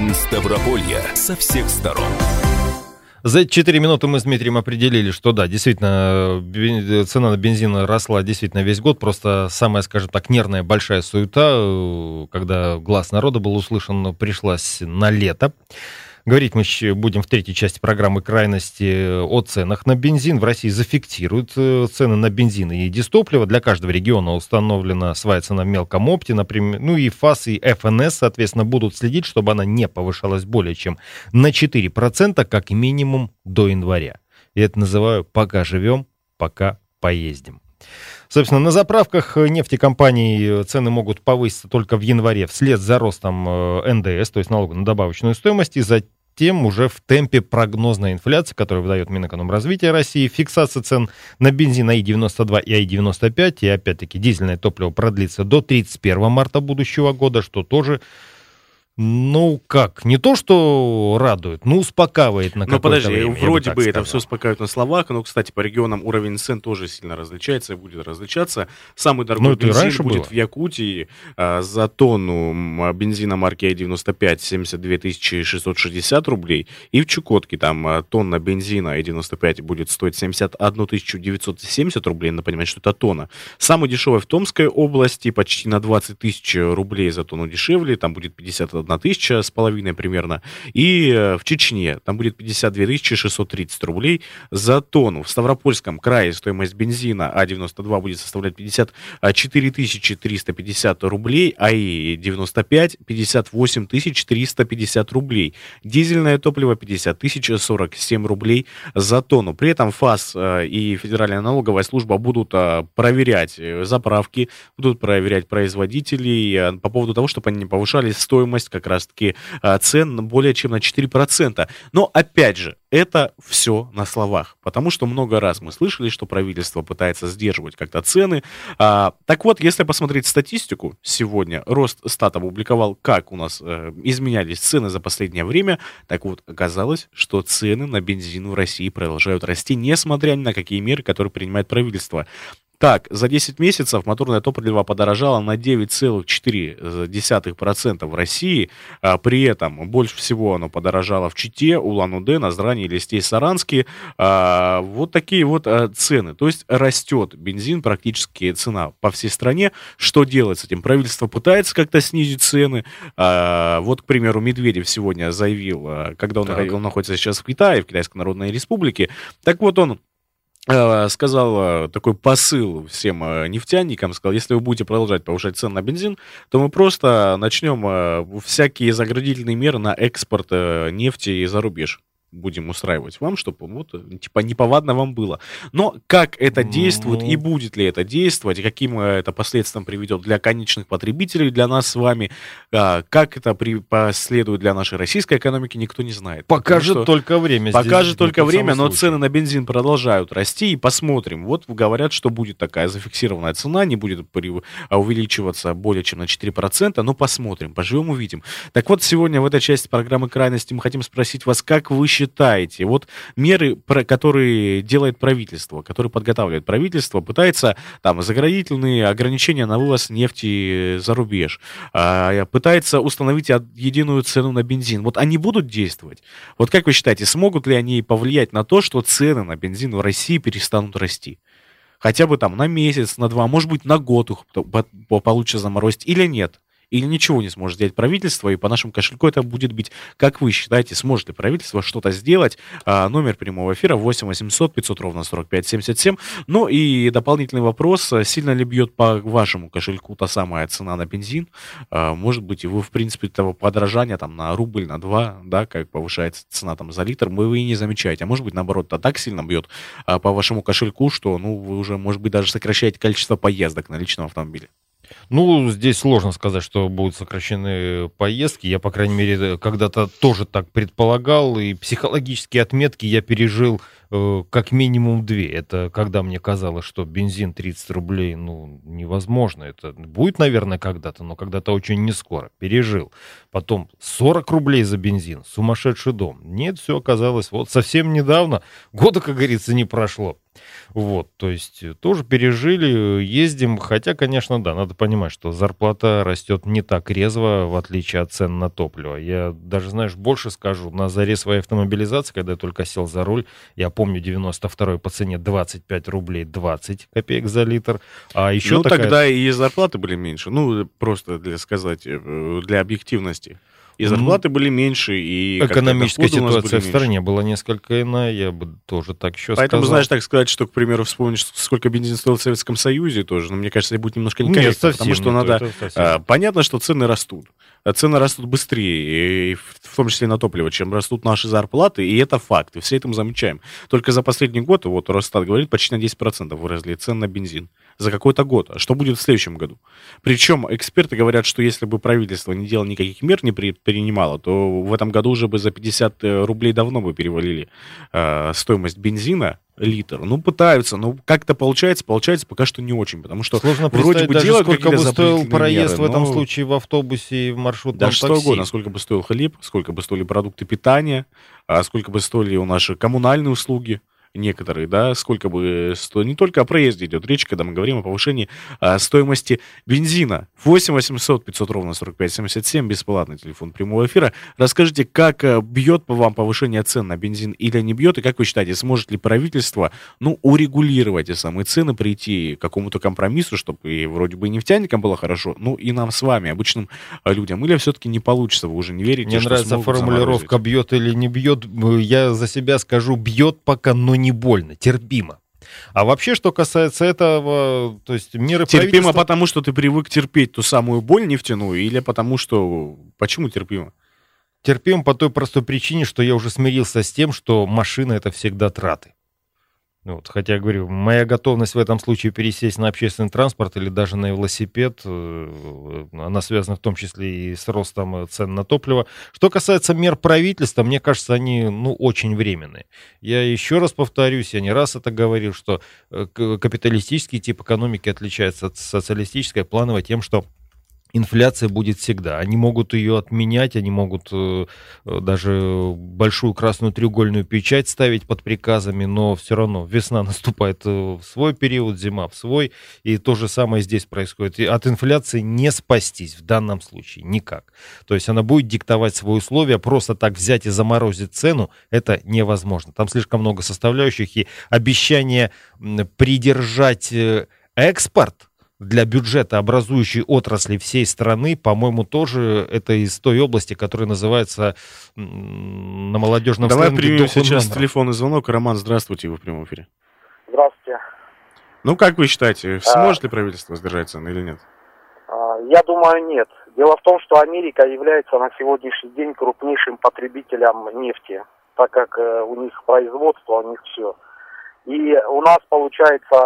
Жизнь Ставрополья со всех сторон. За 4 минуты мы с Дмитрием определили, что да, действительно, цена на бензин росла действительно весь год. Просто самая, скажем так, нервная большая суета, когда глаз народа был услышан, пришлась на лето. Говорить мы будем в третьей части программы «Крайности» о ценах на бензин. В России зафиксируют цены на бензин и дизтопливо. Для каждого региона установлена своя цена в мелком опте. Например, и ФАС, и ФНС, соответственно, будут следить, чтобы она не повышалась более чем на 4%, как минимум до января. Я это называю «пока живем, пока поездим». Собственно, на заправках нефтекомпаний цены могут повыситься только в январе вслед за ростом НДС, то есть налога на добавочную стоимость, и затем уже в темпе прогнозной инфляции, которую выдает Минэкономразвития России. Фиксация цен на бензин АИ-92 и АИ-95, и опять-таки дизельное топливо продлится до 31 марта будущего года, что тоже... не то, что радует, но успокаивает на какое-то время. Ну, подожди, вроде бы это все успокаивает на словах, но, кстати, по регионам уровень цен тоже сильно различается и будет различаться. Самый дорогой бензин будет в Якутии за тонну бензина марки А-95 72 660 рублей, и в Чукотке там тонна бензина А-95 будет стоить 71 970 рублей, надо понимать, что это тонна. Самый дешевый в Томской области, почти на 20 тысяч рублей за тонну дешевле, там будет 51 тысяча с половиной примерно, и в Чечне там будет 52 630 рублей за тонну. В Ставропольском крае стоимость бензина А-92 будет составлять 54 350 рублей, а И-95 58 350 рублей. Дизельное топливо 50 047 рублей за тонну. При этом ФАС и Федеральная налоговая служба будут проверять заправки, будут проверять производителей по поводу того, чтобы они не повышали стоимость как раз-таки цен более чем на 4%. Но, опять же, это все на словах, потому что много раз мы слышали, что правительство пытается сдерживать как-то цены. Так вот, если посмотреть статистику, сегодня Росстат опубликовал, как у нас изменялись цены за последнее время. Так вот, оказалось, что цены на бензин в России продолжают расти, несмотря ни на какие меры, которые принимает правительство. Так, за 10 месяцев моторное топливо подорожало на 9,4% в России. При этом больше всего оно подорожало в Чите, Улан-Удэ, Назрани, Элисте, Саранске. Вот такие вот цены. То есть растет бензин, практически цена по всей стране. Что делать с этим? Правительство пытается как-то снизить цены. Вот, к примеру, Медведев сегодня заявил, когда он находится сейчас в Китае, в Китайской Народной Республике. Так вот, он сказал такой посыл всем нефтяникам, сказал, если вы будете продолжать повышать цены на бензин, то мы просто начнем всякие заградительные меры на экспорт нефти за рубеж. Будем устраивать вам, чтобы неповадно вам было. Но как это действует и будет ли это действовать, и каким это последствиям приведет для конечных потребителей, для нас с вами, как это последует для нашей российской экономики, никто не знает. Покажет только время. Покажет только время, но цены на бензин продолжают расти, и посмотрим. Вот говорят, что будет такая зафиксированная цена, не будет увеличиваться более чем на 4%, но посмотрим, поживем, увидим. Так вот, сегодня в этой части программы «Крайности» мы хотим спросить вас, как вы считаете, вот меры, которые делает правительство, которые подготавливает правительство, пытается там заградительные ограничения на вывоз нефти за рубеж, пытается установить единую цену на бензин. Вот они будут действовать? Вот как вы считаете, смогут ли они повлиять на то, что цены на бензин в России перестанут расти? Хотя бы там на месяц, на 2, может быть, на год их получится заморозить или нет? Или ничего не сможет сделать правительство, и по нашему кошельку это будет бить. Как вы считаете, сможет ли правительство что-то сделать? Номер прямого эфира 8 800 500 ровно 45 77. Ну и дополнительный вопрос, сильно ли бьет по вашему кошельку та самая цена на бензин? Может быть, и вы, в принципе, того подорожания там на рубль, на 2, да, как повышается цена там за литр, вы и не замечаете. А может быть, наоборот, это так сильно бьет по вашему кошельку, что, вы уже, может быть, даже сокращаете количество поездок на личном автомобиле. Здесь сложно сказать, что будут сокращены поездки. Я, по крайней мере, когда-то тоже так предполагал, и психологические отметки я пережил как минимум 2. Это когда мне казалось, что бензин 30 рублей, невозможно. Это будет, наверное, когда-то, но когда-то очень не скоро. Пережил. Потом 40 рублей за бензин. Сумасшедший дом. Нет, все оказалось совсем недавно. Года, как говорится, не прошло. Вот, то есть тоже пережили, ездим, хотя, конечно, да, надо понимать, что зарплата растет не так резво, в отличие от цен на топливо. Я даже, знаешь, больше скажу, на заре своей автомобилизации, когда я только сел за руль, я помню 92-й по цене 25 рублей 20 копеек за литр, а еще ну, тогда и зарплаты были меньше, ну, просто для сказать, для объективности. И зарплаты были меньше, и экономическая ситуация в стране была несколько иная, я бы тоже так еще сказал. Поэтому, знаешь, так сказать, что, к примеру, вспомнишь, сколько бензин стоил в Советском Союзе тоже, но мне кажется, это будет немножко некорректно, потому что надо... Понятно, что цены растут. Цены растут быстрее, и в том числе на топливо, чем растут наши зарплаты, и это факт, и все это мы замечаем. Только за последний год, вот Росстат говорит, почти на 10% выросли цены на бензин. За какой-то год. А что будет в следующем году? Причем эксперты говорят, что если бы правительство не делало никаких мер, не принимало, то в этом году уже бы за 50 рублей давно бы перевалили стоимость бензина литр. Ну, пытаются, но как-то получается пока что не очень, потому что сложно вроде бы даже делают сколько бы стоил проезд меры, в этом случае в автобусе и в маршрутном да, такси. что угодно, сколько бы стоил хлеб, сколько бы стоили продукты питания, сколько бы стоили у наши коммунальные услуги. Некоторые, да, сколько бы стоит, не только о проезде идет речь, когда мы говорим о повышении стоимости бензина. 8 800 500 ровно 45 77, бесплатный телефон прямого эфира. Расскажите, как бьет по вам повышение цен на бензин или не бьет, и как вы считаете, сможет ли правительство, ну, урегулировать эти самые цены, прийти к какому-то компромиссу, чтобы и вроде бы и нефтяникам было хорошо, ну, и нам с вами, обычным людям, или все-таки не получится, вы уже не верите? Мне нравится формулировка «бьет или не бьет», я за себя скажу «бьет пока, но не больно, терпимо». А вообще, что касается этого, то есть меры терпимо, правительства... потому что ты привык терпеть ту самую боль нефтяную, или потому что... Почему терпимо? Терпимо по той простой причине, что я уже смирился с тем, что машина — это всегда траты. Вот, хотя, говорю, моя готовность в этом случае пересесть на общественный транспорт или даже на велосипед, она связана в том числе и с ростом цен на топливо. Что касается мер правительства, мне кажется, они, ну, очень временные. Я еще раз повторюсь, я не раз это говорил, что капиталистический тип экономики отличается от социалистической плановой тем, что инфляция будет всегда. Они могут ее отменять, они могут даже большую красную треугольную печать ставить под приказами, но все равно весна наступает в свой период, зима в свой, и то же самое здесь происходит. И от инфляции не спастись в данном случае никак. То есть она будет диктовать свои условия, просто так взять и заморозить цену, это невозможно. Там слишком много составляющих, и обещание придержать экспорт для бюджета образующей отрасли всей страны, по-моему, тоже это из той области, которая называется на молодежном сленге. Давай примем сейчас телефонный звонок. Роман, здравствуйте, вы в прямом эфире. Здравствуйте. Ну, как вы считаете, сможет ли правительство сдержать цены или нет? Я думаю, нет. Дело в том, что Америка является на сегодняшний день крупнейшим потребителем нефти, так как у них производство, у них все. И у нас, получается,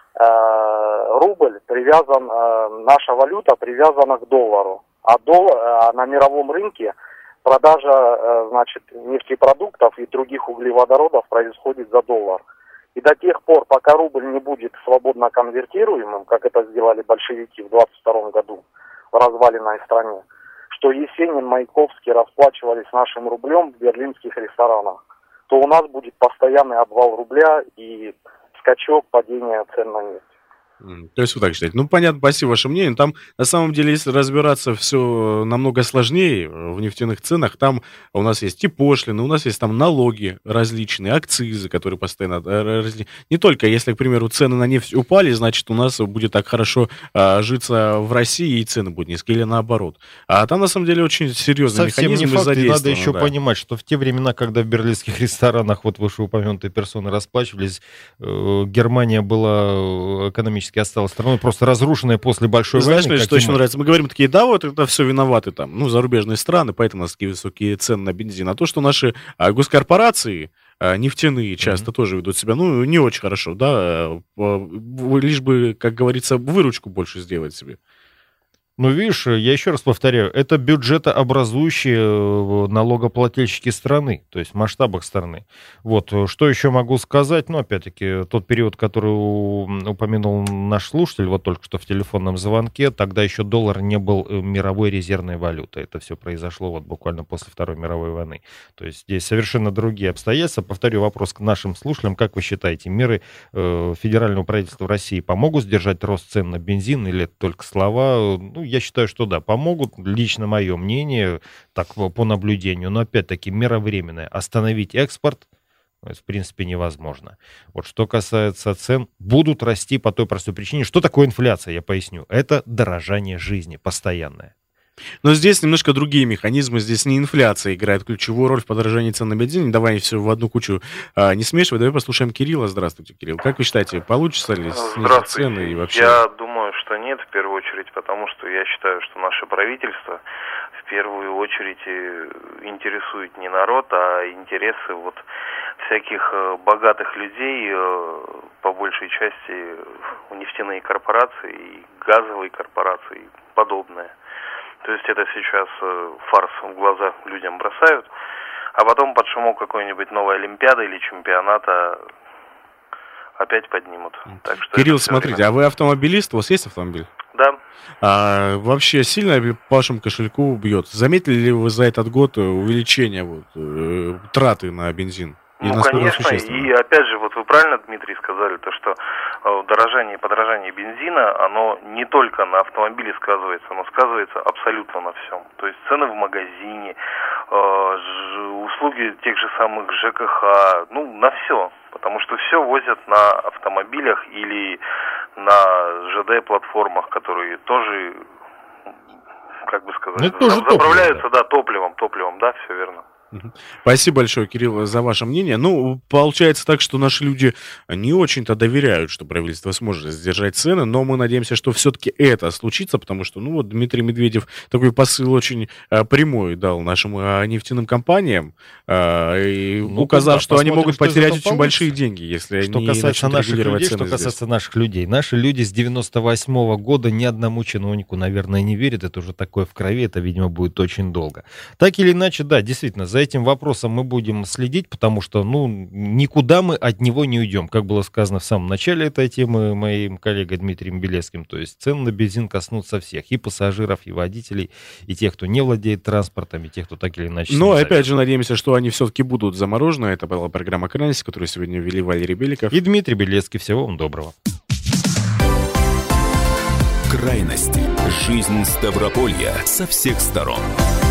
рубль привязан, наша валюта привязана к доллару, а на мировом рынке продажа, значит, нефтепродуктов и других углеводородов происходит за доллар. И до тех пор, пока рубль не будет свободно конвертируемым, как это сделали большевики в 22 году в разваленной стране, что Есенин, Маяковский расплачивались нашим рублем в берлинских ресторанах, то у нас будет постоянный обвал рубля и скачок падения цен на нефть. То есть вы так считаете? Ну, понятно, спасибо ваше мнение. Там, на самом деле, если разбираться, все намного сложнее в нефтяных ценах. Там у нас есть и пошлины, у нас есть там налоги различные, акцизы, которые постоянно... Не только, если, к примеру, цены на нефть упали, значит, у нас будет так хорошо житься в России, и цены будут низкие, или наоборот. А там, на самом деле, очень серьезный совсем механизм. Не факт, и надо еще понимать, что в те времена, когда в берлинских ресторанах вот вышеупомянутые персоны расплачивались, Германия была экономически осталась страной, просто разрушенная после большой войны. Знаешь, что еще нравится? Мы говорим такие, да, вот это все виноваты там, ну, зарубежные страны, поэтому у нас такие высокие цены на бензин. А то, что наши госкорпорации нефтяные часто тоже ведут себя, ну, не очень хорошо, да, лишь бы, как говорится, выручку больше сделать себе. Ну, видишь, я еще раз повторяю, это бюджетообразующие налогоплательщики страны, то есть в масштабах страны. Вот, что еще могу сказать? Ну, опять-таки, тот период, который упомянул наш слушатель, вот только что в телефонном звонке, тогда еще доллар не был мировой резервной валютой. Это все произошло вот буквально после Второй мировой войны. То есть здесь совершенно другие обстоятельства. Повторю вопрос к нашим слушателям. Как вы считаете, меры федерального правительства России помогут сдержать рост цен на бензин или это только слова? Ну, я считаю, что да, помогут. Лично мое мнение, так по наблюдению. Но опять-таки мера временная. Остановить экспорт, в принципе, невозможно. Вот что касается цен, будут расти по той простой причине. Что такое инфляция, я поясню. Это дорожание жизни постоянное. Но здесь немножко другие механизмы. Здесь не инфляция играет ключевую роль в подорожании цен на бензин. Давай все в одну кучу не смешивай. Давай послушаем Кирилла. Здравствуйте, Кирилл. Как вы считаете, получится ли снизить цены и вообще? Я думаю, что нет, в первую очередь, потому что я считаю, что наше правительство в первую очередь интересует не народ, а интересы вот всяких богатых людей, по большей части нефтяные корпорации и газовые корпорации и подобное. То есть это сейчас фарс в глаза людям бросают, а потом под шумок какой-нибудь новой олимпиады или чемпионата опять поднимут. Так что Кирилл, смотрите, а вы автомобилист? У вас есть автомобиль? Да. А вообще сильно по вашему кошельку бьет? Заметили ли вы за этот год увеличение траты на бензин? Ну, конечно, и опять же, вот вы правильно, Дмитрий, сказали, то, что дорожание и подорожание бензина, оно не только на автомобиле сказывается, оно сказывается абсолютно на всем. То есть цены в магазине, услуги тех же самых ЖКХ, ну, на все. Потому что все возят на автомобилях или на ЖД-платформах, которые тоже, как бы сказать, заправляются, топливом, да, все верно. Спасибо большое, Кирилл, за ваше мнение. Ну, получается так, что наши люди не очень-то доверяют, что правительство сможет сдержать цены, но мы надеемся, что все-таки это случится, потому что, ну, вот Дмитрий Медведев такой посыл очень прямой дал нашим нефтяным компаниям, указав, что они могут потерять очень большие деньги, если они начнут регулировать цены. Что касается наших людей. Наши люди с 98-го года ни одному чиновнику, наверное, не верят. Это уже такое в крови, это, видимо, будет очень долго. Так или иначе, да, действительно, за этим вопросом мы будем следить, потому что, ну, никуда мы от него не уйдем. Как было сказано в самом начале этой темы моим коллегой Дмитрием Белецким, то есть цены на бензин коснутся всех, и пассажиров, и водителей, и тех, кто не владеет транспортом, и тех, кто так или иначе... Но, опять же, надеемся, что они все-таки будут заморожены. Это была программа «Крайность», которую сегодня вели Валерий Беликов и Дмитрий Белецкий. Всего вам доброго. Крайности. Жизнь Ставрополья со всех сторон.